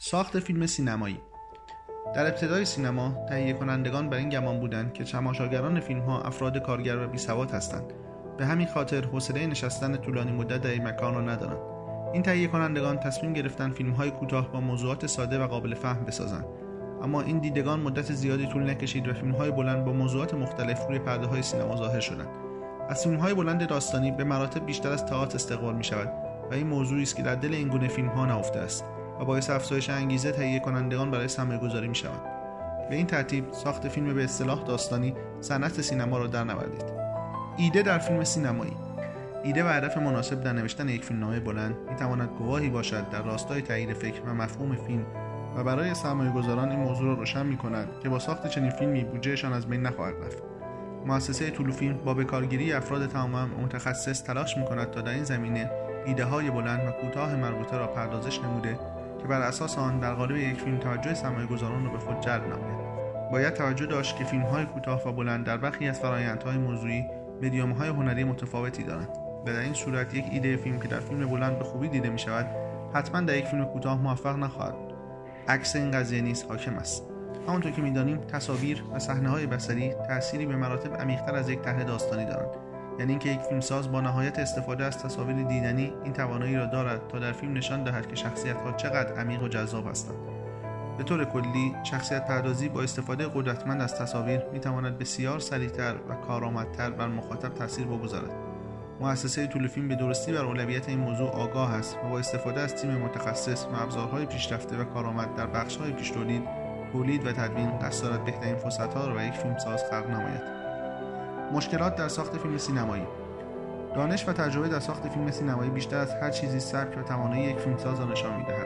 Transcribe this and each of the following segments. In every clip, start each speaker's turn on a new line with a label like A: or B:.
A: ساخت فیلم سینمایی. در ابتدای سینما تهیه کنندگان بر این گمان بودند که تماشاگران فیلم‌ها افراد کارگر و بی‌سواد هستند. به همین خاطر حوصله نشستن طولانی مدت در این مکان را ندارند. این تهیه کنندگان تصمیم گرفتند فیلم‌های کوتاه با موضوعات ساده و قابل فهم بسازند. اما این دیدگان مدت زیادی طول نکشید و فیلم‌های بلند با موضوعات مختلف روی پرده‌های سینما ظاهر شدند. از فیلم‌های بلند داستانی به مراتب بیشتر از تئاتر استقبال می‌شود و این موضوعی است که در دل این گونه فیلم‌ها نهفته است و باعث افزایش انگیزه تهیه کنندگان برای سرمایه‌گذاری می‌شود. به این ترتیب ساخت فیلم به اصطلاح داستانی صنعت سینما را درنوردید. ایده در فیلم سینمایی. ایده و هدف مناسب در نوشتن یک فیلمنامه بلند می‌تواند گواهی باشد در راستای تغییر فکر و مفهوم فیلم و برای سرمایه‌گذاران این موضوع را روشن می‌کند که با ساخت چنین فیلمی بودجهشان از بین نخواهد رفت. مؤسسه طلوفیلم با به کارگیری افراد تماما متخصص تلاش می‌کند تا در این زمینه ایده‌های بلند و کوتاه مربوطه را پردازش نموده که بر اساس آن در قالب یک فیلم توجه سرمایه‌گذاران را به خود جلب نماید. باید توجه داشت که فیلم‌های کوتاه و بلند در برخی از فرآیندهای موضوعی مدیوم‌های هنری متفاوتی دارند و در این صورت یک ایده فیلم که در فیلم بلند به خوبی دیده می‌شود حتما در یک فیلم کوتاه موفق نخواهد بود. عکس این قضیه نیز حاکم است. همونطور که می‌دانیم تصاویر و صحنه‌های بصری تأثیری به مراتب عمیق‌تر از یک طرح داستانی دارند. یعنی اینکه یک فیلمساز با نهایت استفاده از تصاویر دیدنی این توانایی را دارد تا در فیلم نشان دهد که شخصیت‌ها چقدر عمیق و جذاب هستند. به طور کلی شخصیت پردازی با استفاده قدرتمند از تصاویر می‌تواند بسیار سریع‌تر و کارآمدتر بر مخاطب تاثیر بگذارد. مؤسسه طلوفیلم به درستی بر اولویت این موضوع آگاه است و با استفاده از تیم متخصص و ابزارهای پیشرفته و کارآمد در بخش‌های پیش‌تولید، تولید و تدوین قصد دارد بهترین فرصت‌ها را برای یک فیلمساز خلق نماید. مشکلات در ساخت فیلم سینمایی. دانش و تجربه در ساخت فیلم سینمایی بیشتر از هر چیزی سبک و توانایی یک فیلمساز را نشان می‌دهد.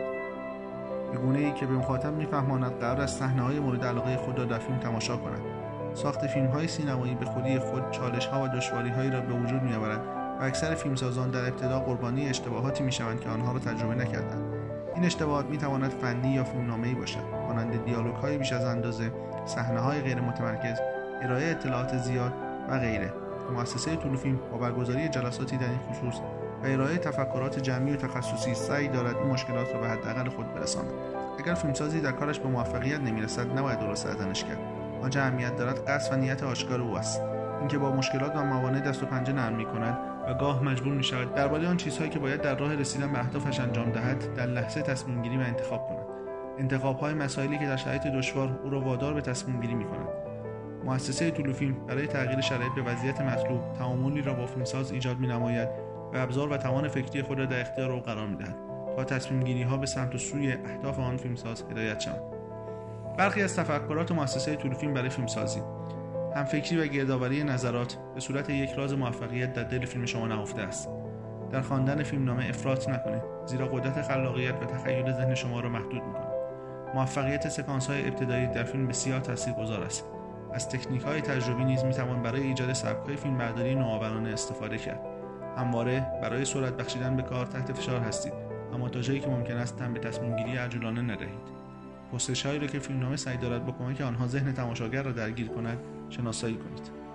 A: به گونه‌ای که به مخاطب می‌فهماند قرار است صحنه‌های مورد علاقه خود را در فیلم تماشا کند. ساخت فیلم‌های سینمایی به خودی خود چالش‌ها و دشواری‌هایی را به وجود می‌آورد و اکثر فیلمسازان در ابتدا قربانی اشتباهاتی می‌شوند که آنها را تجربه نکردند. این اشتباهات می‌تواند فنی یا فیلمنامه‌ای باشد، مانند دیالوگ‌های بیش از اندازه، صحنه‌های غیر متمرکز، ارائه اطلاعات زیاد و غیره. مؤسسه طلوفیلم با برگزاری جلساتی در این خصوص و ارائه تفکرات جمعی و تخصصی سعی دارد این مشکلات را به حداقل خود برساند. اگر فیلمسازی در کارش به موفقیت نمی‌رسد، نباید او را سرزنش کرد. آنچه اهمیت دارد قصد و نیت آشکار او است. اینکه با مشکلات و موانع دست و پنجه نرم می‌کند و گاه مجبور می‌شود درباره آن چیزهایی که باید در راه رسیدن به اهدافش انجام دهد، در لحظه تصمیم گیری و انتخاب کند. انتخاب‌های مسائلی که در شرایط دشوار او را وادار به تصمیم گیری می‌کند. مؤسسه طلوفیلم برای تغییر شرایط به وضعیت مطلوب تعاملی را با فیلمساز ایجاد می‌نماید و ابزار و توان فکری خود را در اختیار او قرار می‌دهد تا تصمیم گیری‌ها به سمت و سوی اهداف آن فیلمساز هدایت شوند. برخی از تفکرات مؤسسه طلوفیلم برای فیلمسازی: همفکری و گردآوری نظرات به صورت یک راز موفقیت در دل فیلم شما نهفته است. در خواندن فیلمنامه افراط نکنید، زیرا قدرت خلاقیت و تخیل ذهن شما را محدود می‌کند. موفقیت سکانس‌های ابتدایی در فیلم بسیار تاثیرگذار است. از تکنیک‌های تجربی نیز می‌توان برای ایجاد سبک‌های فیلمبرداری نوآورانه استفاده کرد. همواره برای سرعت بخشیدن به کار تحت فشار هستید، اما تا جایی که ممکن است تن به تصمیم‌گیری عجولانه ندهید. پرسش‌هایی را که فیلمنامه سعی دارد با کمک آنها ذهن تماشاگر را درگیر کند، شناسایی کنید.